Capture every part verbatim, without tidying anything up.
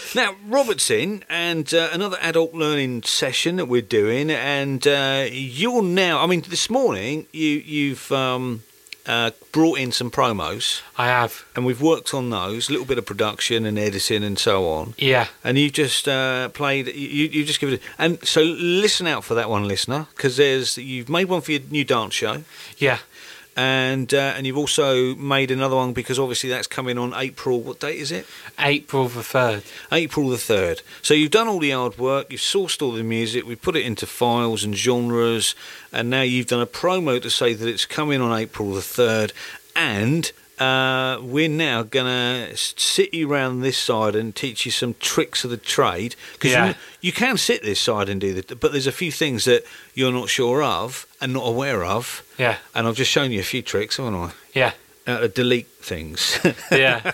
Now, Robert's in, and uh, another adult learning session that we're doing, and uh, you're now, I mean, this morning, you, you've um, uh, brought in some promos. I have. And we've worked on those, a little bit of production and editing and so on. Yeah. And you've just uh, played, you, you just give it, and so listen out for that one, listener, because there's, you've made one for your new dance show. Yeah. And uh, and you've also made another one because obviously that's coming on April. What date is it? April the third. April the third. So you've done all the hard work. You've sourced all the music. We've put it into files and genres, and now you've done a promo to say that it's coming on April the third. And uh, we're now gonna sit you round this side and teach you some tricks of the trade, because Yeah. you, you can sit this side and do that, but there's a few things that you're not sure of and not aware of. Yeah. And I've just shown you a few tricks, haven't I? Yeah. How to delete things. Yeah.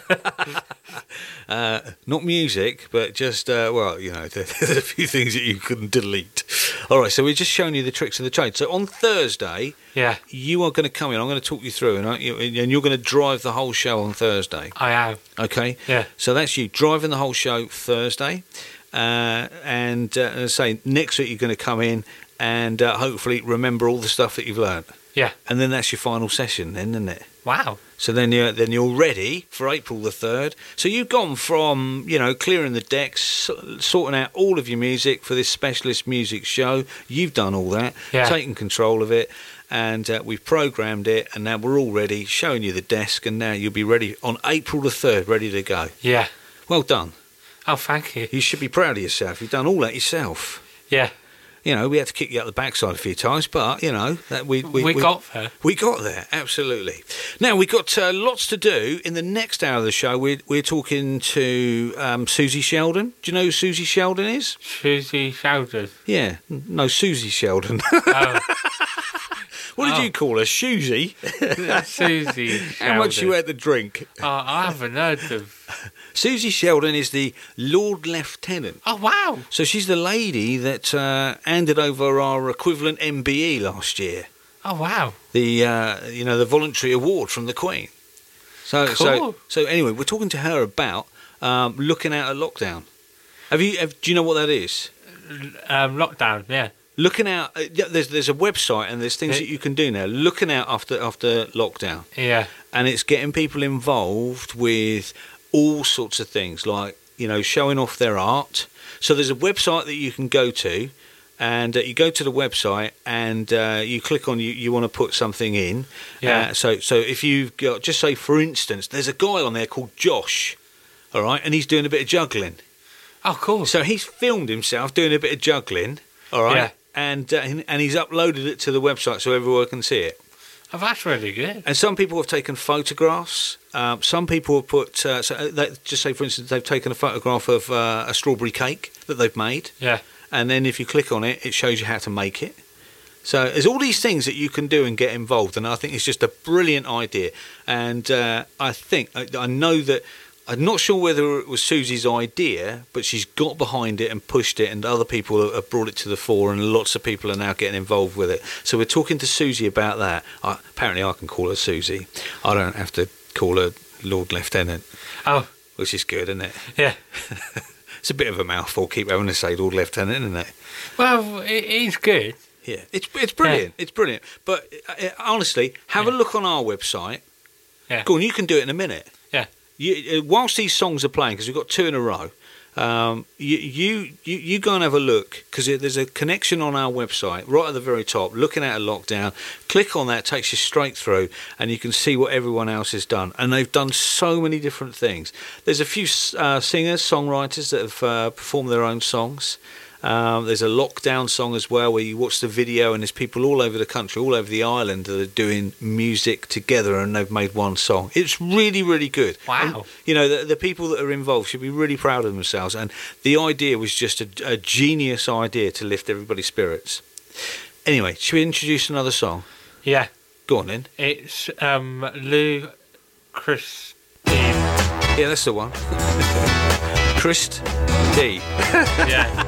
uh, not music, but just, uh, well, you know, there's a few things that you couldn't delete. All right, so we're just showing you the tricks of the trade. So on Thursday, Yeah. you are going to come in. I'm going to talk you through, and, I, and you're going to drive the whole show on Thursday. I am. Okay? Yeah. So that's you driving the whole show Thursday. Uh, and uh, as I say, next week you're going to come in and uh, hopefully remember all the stuff that you've learned. Yeah. And then that's your final session then, isn't it? Wow. So then you're then you're ready for April the third. So you've gone from, you know, clearing the decks, sorting out all of your music for this specialist music show. You've done all that, Yeah. taken control of it, and uh, we've programmed it, and now we're all ready, showing you the desk, and now you'll be ready on April the third, ready to go. Yeah. Well done. Oh, thank you. You should be proud of yourself. You've done all that yourself. Yeah. You know, we had to kick you out the backside a few times, but, you know, that we... We, we got there. We got there, absolutely. Now, we've got uh, lots to do. In the next hour of the show, we're, we're talking to um, Susie Sheldon. Do you know who Susie Sheldon is? Susie Sheldon. Yeah, no, Susie Sheldon. Oh. What did Oh. you call her, Susie? Susie Sheldon. How much you had to drink? Oh, I haven't heard of. Susie Sheldon is the Lord Lieutenant. Oh, wow. So she's the lady that uh, handed over our equivalent M B E last year. Oh, wow. The uh, you know the voluntary award from the Queen. So so Cool. so anyway, we're talking to her about um, looking out at lockdown. Have you? Have, do you know what that is? Um, lockdown, yeah. Looking out. Uh, yeah, there's there's a website and there's things Yeah. that you can do now. Looking out after after lockdown, Yeah. and it's getting people involved with all sorts of things, like, you know, showing off their art. So there's a website that you can go to, and uh, you go to the website and uh, you click on you, you want to put something in. Yeah. Uh, so so if you've got, just say for instance, there's a guy on there called Josh, all right, and he's doing a bit of juggling. Oh, cool. So he's filmed himself doing a bit of juggling, all right, Yeah. and uh, and he's uploaded it to the website so everyone can see it. Oh, that's really good. And some people have taken photographs. Um, some people have put, uh, so they, just say, for instance, they've taken a photograph of uh, a strawberry cake that they've made. Yeah. And then if you click on it, it shows you how to make it. So there's all these things that you can do and get involved. And I think it's just a brilliant idea. And uh, I think, I, I know that, I'm not sure whether it was Susie's idea, but she's got behind it and pushed it, and other people have brought it to the fore, and lots of people are now getting involved with it. So we're talking to Susie about that. I, apparently I can call her Susie. I don't have to call her Lord Lieutenant. Oh. Which is good, isn't it? Yeah. It's a bit of a mouthful, keep having to say Lord Lieutenant, isn't it? Well, it is good. Yeah, it's it's brilliant. Yeah. It's brilliant. But uh, honestly, have yeah. a look on our website. Yeah. Go on, you can do it in a minute. Yeah. You, uh, whilst these songs are playing, because we've got two in a row, um, you, you you you go and have a look, because there's a connection on our website right at the very top. Looking at a lockdown, click on that, takes you straight through, and you can see what everyone else has done. And they've done so many different things. There's a few uh, singers, songwriters that have uh, performed their own songs. Um, there's a lockdown song as well where you watch the video and there's people all over the country, all over the island that are doing music together and they've made one song. It's really, really good. Wow. And, you know, the, the people that are involved should be really proud of themselves. And the idea was just a, a genius idea to lift everybody's spirits. Anyway, should we introduce another song? Yeah. Go on then. It's um, Lou Christine. Yeah, that's the one. Christ D. Yeah.